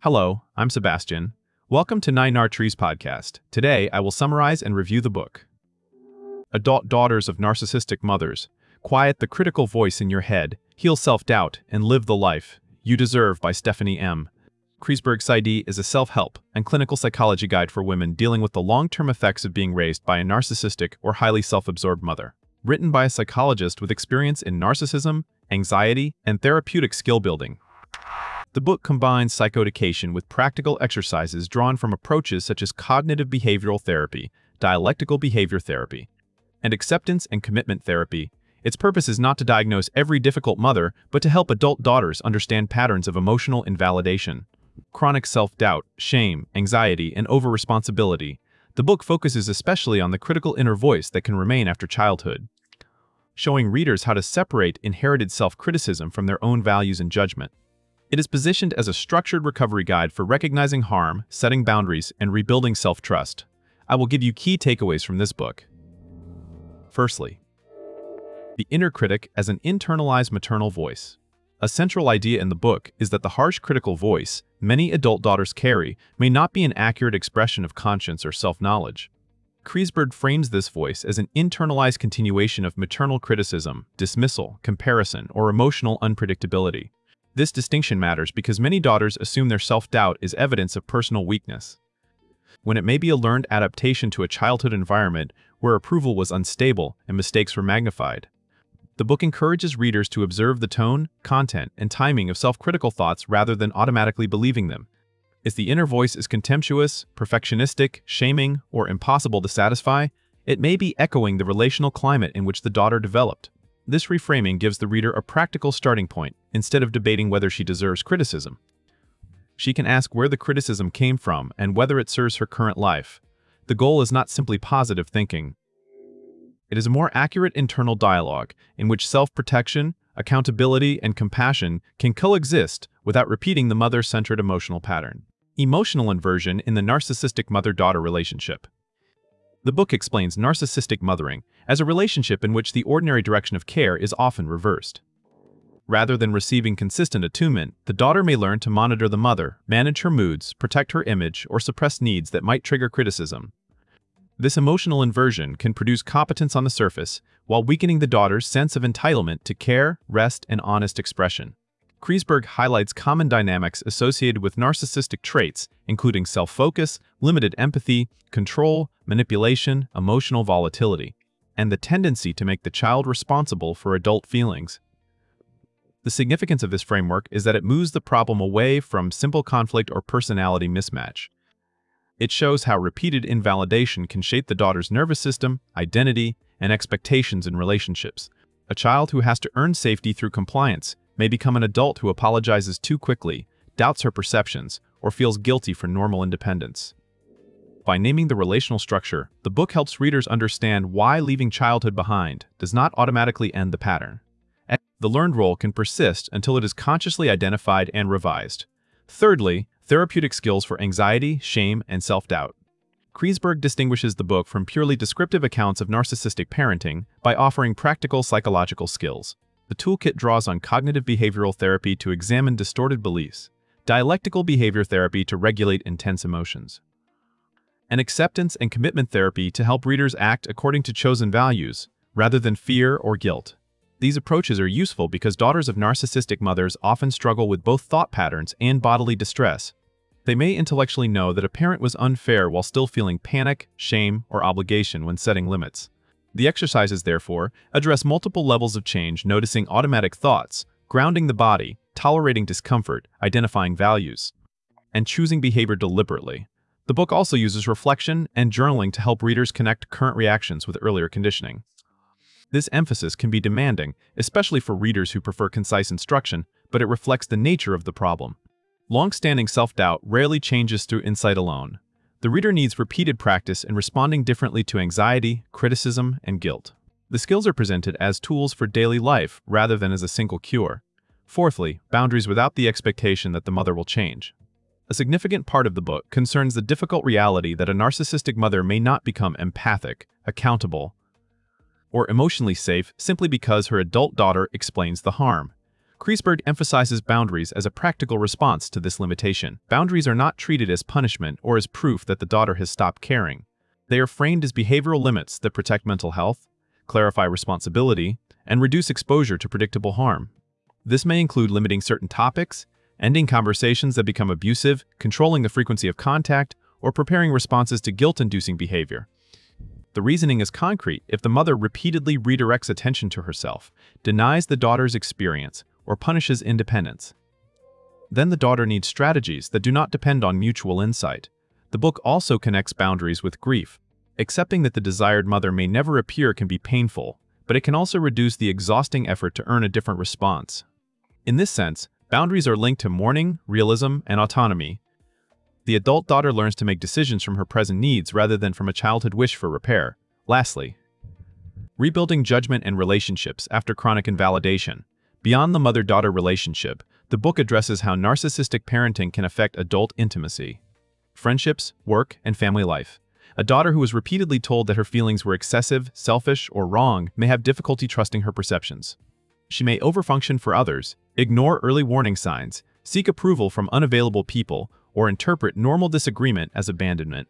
Hello, I'm Sebastian. Welcome to Nine Trees podcast. Today, I will summarize and review the book. Adult Daughters of Narcissistic Mothers. Quiet the critical voice in your head, heal self-doubt, and live the life you deserve by Stephanie M. Kreisberg's ID is a self-help and clinical psychology guide for women dealing with the long-term effects of being raised by a narcissistic or highly self-absorbed mother. Written by a psychologist with experience in narcissism, anxiety, and therapeutic skill building. The book combines psychoeducation with practical exercises drawn from approaches such as cognitive behavioral therapy, dialectical behavior therapy, and acceptance and commitment therapy. Its purpose is not to diagnose every difficult mother, but to help adult daughters understand patterns of emotional invalidation, chronic self-doubt, shame, anxiety, and over-responsibility. The book focuses especially on the critical inner voice that can remain after childhood, showing readers how to separate inherited self-criticism from their own values and judgment. It is positioned as a structured recovery guide for recognizing harm, setting boundaries, and rebuilding self-trust. I will give you key takeaways from this book. Firstly, the inner critic as an internalized maternal voice. A central idea in the book is that the harsh critical voice many adult daughters carry may not be an accurate expression of conscience or self-knowledge. Kreisberg frames this voice as an internalized continuation of maternal criticism, dismissal, comparison, or emotional unpredictability. This distinction matters because many daughters assume their self-doubt is evidence of personal weakness, when it may be a learned adaptation to a childhood environment where approval was unstable and mistakes were magnified. The book encourages readers to observe the tone, content, and timing of self-critical thoughts rather than automatically believing them. If the inner voice is contemptuous, perfectionistic, shaming, or impossible to satisfy, it may be echoing the relational climate in which the daughter developed. This reframing gives the reader a practical starting point, instead of debating whether she deserves criticism. She can ask where the criticism came from and whether it serves her current life. The goal is not simply positive thinking. It is a more accurate internal dialogue in which self-protection, accountability, and compassion can coexist without repeating the mother-centered emotional pattern. Emotional inversion in the narcissistic mother-daughter relationship. The book explains narcissistic mothering as a relationship in which the ordinary direction of care is often reversed. Rather than receiving consistent attunement, the daughter may learn to monitor the mother, manage her moods, protect her image, or suppress needs that might trigger criticism. This emotional inversion can produce competence on the surface while weakening the daughter's sense of entitlement to care, rest, and honest expression. Kreisberg highlights common dynamics associated with narcissistic traits, including self-focus, limited empathy, control, manipulation, emotional volatility, and the tendency to make the child responsible for adult feelings. The significance of this framework is that it moves the problem away from simple conflict or personality mismatch. It shows how repeated invalidation can shape the daughter's nervous system, identity, and expectations in relationships. A child who has to earn safety through compliance may become an adult who apologizes too quickly, doubts her perceptions, or feels guilty for normal independence. By naming the relational structure, the book helps readers understand why leaving childhood behind does not automatically end the pattern. The learned role can persist until it is consciously identified and revised. Thirdly, therapeutic skills for anxiety, shame, and self-doubt. Kreisberg distinguishes the book from purely descriptive accounts of narcissistic parenting by offering practical psychological skills. The toolkit draws on cognitive behavioral therapy to examine distorted beliefs, dialectical behavior therapy to regulate intense emotions, and acceptance and commitment therapy to help readers act according to chosen values, rather than fear or guilt. These approaches are useful because daughters of narcissistic mothers often struggle with both thought patterns and bodily distress. They may intellectually know that a parent was unfair while still feeling panic, shame, or obligation when setting limits. The exercises, therefore, address multiple levels of change, noticing automatic thoughts, grounding the body, tolerating discomfort, identifying values, and choosing behavior deliberately. The book also uses reflection and journaling to help readers connect current reactions with earlier conditioning. This emphasis can be demanding, especially for readers who prefer concise instruction, but it reflects the nature of the problem. Long-standing self-doubt rarely changes through insight alone. The reader needs repeated practice in responding differently to anxiety, criticism, and guilt. The skills are presented as tools for daily life rather than as a single cure. Fourthly, boundaries without the expectation that the mother will change. A significant part of the book concerns the difficult reality that a narcissistic mother may not become empathic, accountable, or emotionally safe simply because her adult daughter explains the harm. Kreisberg emphasizes boundaries as a practical response to this limitation. Boundaries are not treated as punishment or as proof that the daughter has stopped caring. They are framed as behavioral limits that protect mental health, clarify responsibility, and reduce exposure to predictable harm. This may include limiting certain topics, ending conversations that become abusive, controlling the frequency of contact, or preparing responses to guilt-inducing behavior. The reasoning is concrete. If the mother repeatedly redirects attention to herself, denies the daughter's experience, or punishes independence, then the daughter needs strategies that do not depend on mutual insight. The book also connects boundaries with grief. Accepting that the desired mother may never appear can be painful, but it can also reduce the exhausting effort to earn a different response. In this sense, boundaries are linked to mourning, realism, and autonomy. The adult daughter learns to make decisions from her present needs rather than from a childhood wish for repair. Lastly, rebuilding judgment and relationships after chronic invalidation. Beyond the mother-daughter relationship, the book addresses how narcissistic parenting can affect adult intimacy, friendships, work, and family life. A daughter who is repeatedly told that her feelings were excessive, selfish, or wrong may have difficulty trusting her perceptions. She may overfunction for others, ignore early warning signs, seek approval from unavailable people, or interpret normal disagreement as abandonment.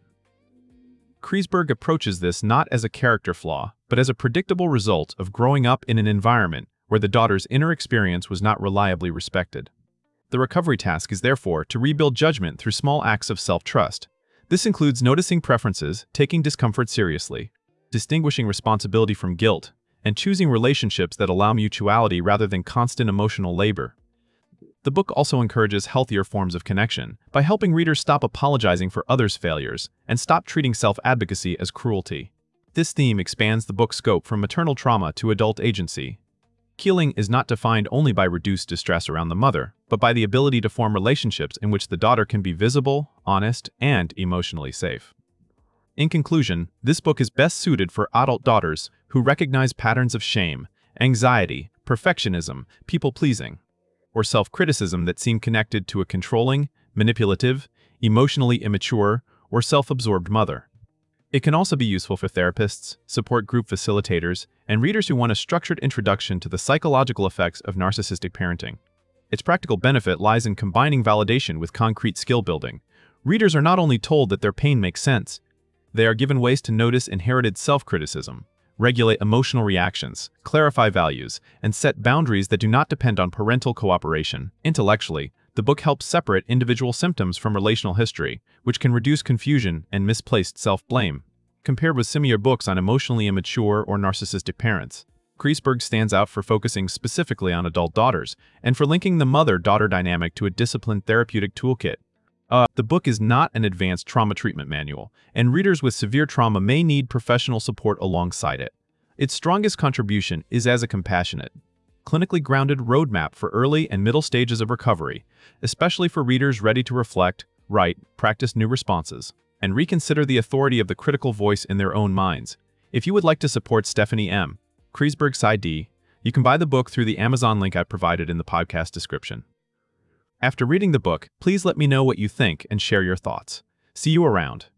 Kreisberg approaches this not as a character flaw, but as a predictable result of growing up in an environment where the daughter's inner experience was not reliably respected. The recovery task is therefore to rebuild judgment through small acts of self-trust. This includes noticing preferences, taking discomfort seriously, distinguishing responsibility from guilt, and choosing relationships that allow mutuality rather than constant emotional labor. The book also encourages healthier forms of connection by helping readers stop apologizing for others' failures and stop treating self-advocacy as cruelty. This theme expands the book's scope from maternal trauma to adult agency. Healing is not defined only by reduced distress around the mother, but by the ability to form relationships in which the daughter can be visible, honest, and emotionally safe. In conclusion, this book is best suited for adult daughters who recognize patterns of shame, anxiety, perfectionism, people-pleasing, or self-criticism that seem connected to a controlling, manipulative, emotionally immature, or self-absorbed mother. It can also be useful for therapists, support group facilitators, and readers who want a structured introduction to the psychological effects of narcissistic parenting. Its practical benefit lies in combining validation with concrete skill building. Readers are not only told that their pain makes sense, they are given ways to notice inherited self-criticism, regulate emotional reactions, clarify values, and set boundaries that do not depend on parental cooperation. Intellectually, the book helps separate individual symptoms from relational history, which can reduce confusion and misplaced self-blame. Compared with similar books on emotionally immature or narcissistic parents, Kreisberg stands out for focusing specifically on adult daughters and for linking the mother-daughter dynamic to a disciplined therapeutic toolkit. The book is not an advanced trauma treatment manual, and readers with severe trauma may need professional support alongside it. Its strongest contribution is as a compassionate, clinically grounded roadmap for early and middle stages of recovery, especially for readers ready to reflect, write, practice new responses, and reconsider the authority of the critical voice in their own minds. If you would like to support Stephanie M. Kreisberg PsyD, you can buy the book through the Amazon link I provided in the podcast description. After reading the book, please let me know what you think and share your thoughts. See you around.